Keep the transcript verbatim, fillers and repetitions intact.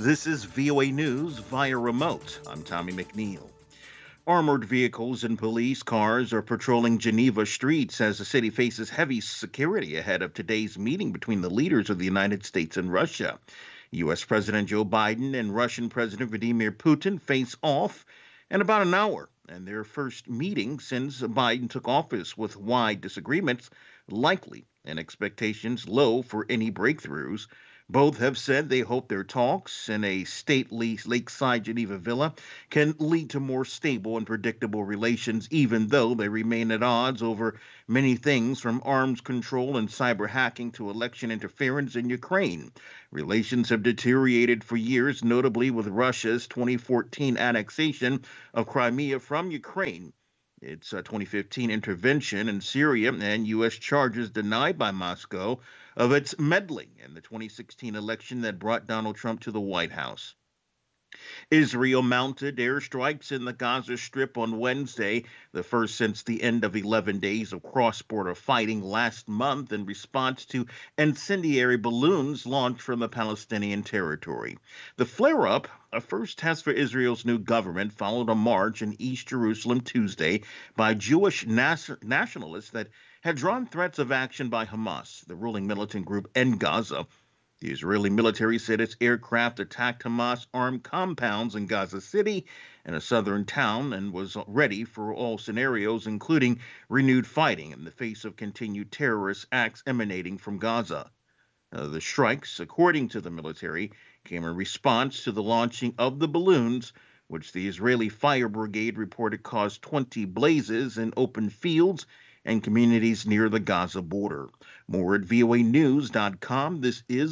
This is V O A News via remote. I'm Tommy McNeil. Armored vehicles and police cars are patrolling Geneva streets as the city faces heavy security ahead of today's meeting between the leaders of the United States and Russia. U S. President Joe Biden and Russian President Vladimir Putin face off in about an hour, and their first meeting since Biden took office, with wide disagreements likely and expectations low for any breakthroughs. Both have said they hope their talks in a stately lakeside Geneva villa can lead to more stable and predictable relations, even though they remain at odds over many things from arms control and cyber hacking to election interference in Ukraine. Relations have deteriorated for years, notably with Russia's twenty fourteen annexation of Crimea from Ukraine, its uh, twenty fifteen intervention in Syria, and U S charges denied by Moscow of its meddling in the twenty sixteen election that brought Donald Trump to the White House. Israel mounted airstrikes in the Gaza Strip on Wednesday, the first since the end of eleven days of cross-border fighting last month, in response to incendiary balloons launched from the Palestinian territory. The flare-up, a first test for Israel's new government, followed a march in East Jerusalem Tuesday by Jewish nas- nationalists that had drawn threats of action by Hamas, the ruling militant group in Gaza. The Israeli military said its aircraft attacked Hamas armed compounds in Gaza City and a southern town, and was ready for all scenarios, including renewed fighting in the face of continued terrorist acts emanating from Gaza. Uh, the strikes, according to the military, came in response to the launching of the balloons, which the Israeli Fire Brigade reported caused twenty blazes in open fields and communities near the Gaza border. More at V O A news dot com. This is